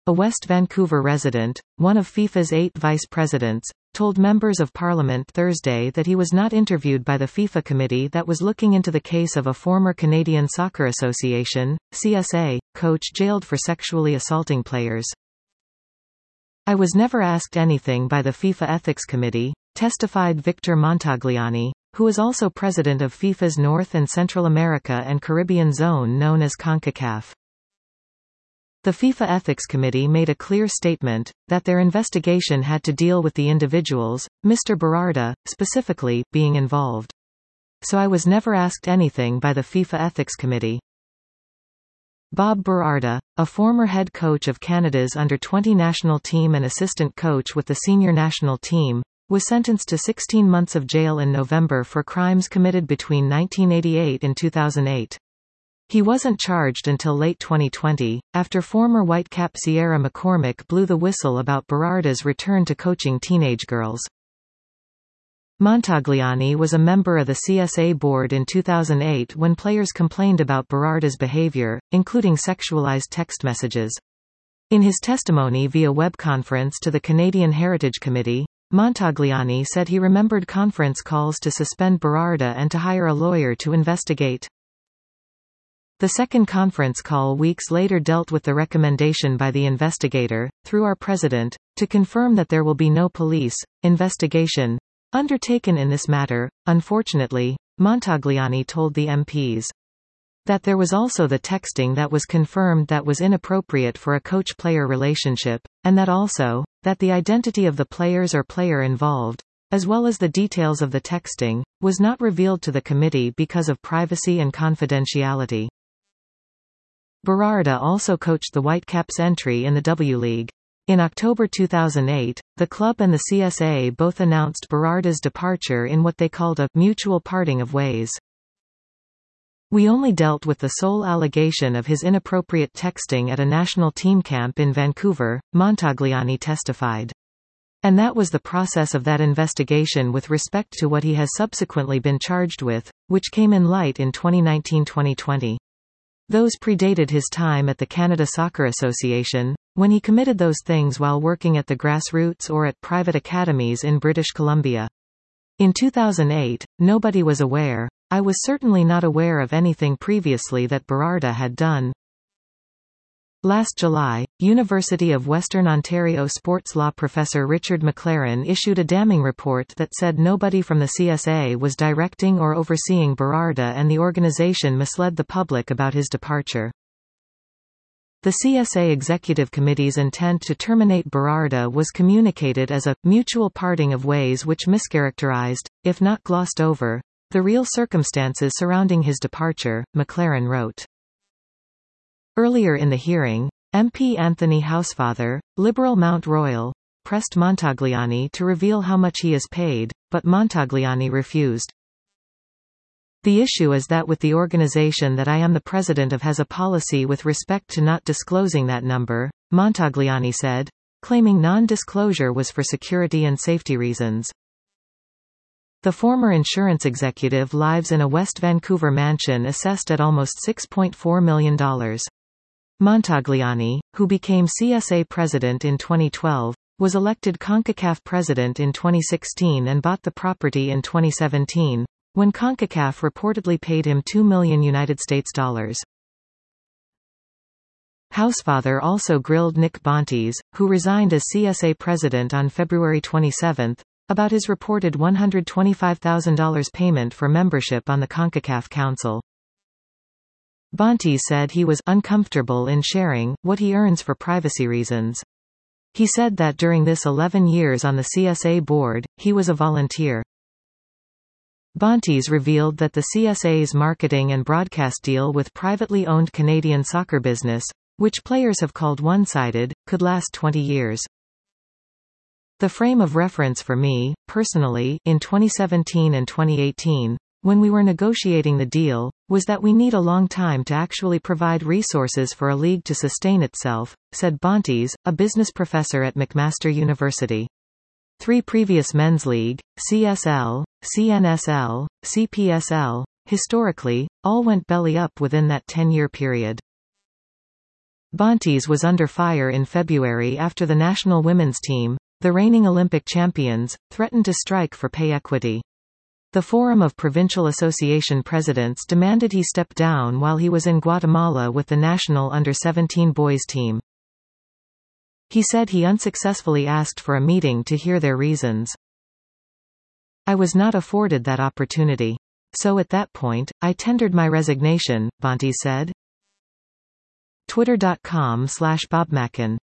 a West Vancouver resident, one of FIFA's 8 vice presidents, told members of Parliament Thursday that he was not interviewed by the FIFA committee that was looking into the case of a former Canadian Soccer Association, CSA, coach jailed for sexually assaulting players. "I was never asked anything by the FIFA Ethics Committee," testified Victor Montagliani, who is also president of FIFA's North and Central America and Caribbean zone known as CONCACAF. The FIFA Ethics Committee made a clear statement, that their investigation had to deal with the individuals, Mr. Berardi, specifically, being involved. "So I was never asked anything by the FIFA Ethics Committee." Bob Berardi, a former head coach of Canada's under-20 national team and assistant coach with the senior national team, was sentenced to 16 months of jail in November for crimes committed between 1988 and 2008. He wasn't charged until late 2020, after former Whitecap Sierra McCormick blew the whistle about Berardi's return to coaching teenage girls. Montagliani was a member of the CSA board in 2008 when players complained about Berardi's behavior, including sexualized text messages. In his testimony via web conference to the Canadian Heritage Committee, Montagliani said he remembered conference calls to suspend Berardi and to hire a lawyer to investigate. The second conference call weeks later dealt with the recommendation by the investigator, through our president, to confirm that there will be no police investigation undertaken in this matter. Unfortunately, Montagliani told the MPs that there was also the texting that was confirmed that was inappropriate for a coach-player relationship, and that the identity of the players or player involved, as well as the details of the texting, was not revealed to the committee because of privacy and confidentiality. Berardi also coached the Whitecaps' entry in the W League. In October 2008, the club and the CSA both announced Berardi's departure in what they called a mutual parting of ways. "We only dealt with the sole allegation of his inappropriate texting at a national team camp in Vancouver," Montagliani testified. "And that was the process of that investigation with respect to what he has subsequently been charged with, which came in light in 2019-2020. Those predated his time at the Canada Soccer Association, when he committed those things while working at the grassroots or at private academies in British Columbia. In 2008, nobody was aware. I was certainly not aware of anything previously that Berardi had done." Last July, University of Western Ontario sports law professor Richard McLaren issued a damning report that said nobody from the CSA was directing or overseeing Berardi and the organization misled the public about his departure. The CSA Executive Committee's intent to terminate Berardi was communicated as a mutual parting of ways which mischaracterized, if not glossed over, the real circumstances surrounding his departure, McLaren wrote. Earlier in the hearing, MP Anthony Housefather, Liberal Mount Royal, pressed Montagliani to reveal how much he is paid, but Montagliani refused. "The issue is that with the organization that I am the president of has a policy with respect to not disclosing that number," Montagliani said, claiming non-disclosure was for security and safety reasons. The former insurance executive lives in a West Vancouver mansion assessed at almost $6.4 million. Montagliani, who became CSA president in 2012, was elected CONCACAF president in 2016 and bought the property in 2017, when CONCACAF reportedly paid him $2 million. Housefather also grilled Nick Bontis, who resigned as CSA president on February 27, about his reported $125,000 payment for membership on the CONCACAF Council. Bontis said he was uncomfortable in sharing what he earns for privacy reasons. He said that during this 11 years on the CSA board, he was a volunteer. Bontis revealed that the CSA's marketing and broadcast deal with privately owned Canadian soccer business, which players have called one-sided, could last 20 years. "The frame of reference for me, personally, in 2017 and 2018, when we were negotiating the deal, was that we need a long time to actually provide resources for a league to sustain itself," said Bontis, a business professor at McMaster University. 3 previous men's league, CSL, CNSL, CPSL, historically, all went belly up within that 10-year period. Bontes was under fire in February after the national women's team, the reigning Olympic champions, threatened to strike for pay equity. The Forum of Provincial Association presidents demanded he step down while he was in Guatemala with the national under-17 boys team. He said he unsuccessfully asked for a meeting to hear their reasons. "I was not afforded that opportunity. So at that point, I tendered my resignation," Bontes said. Twitter.com/BobMacken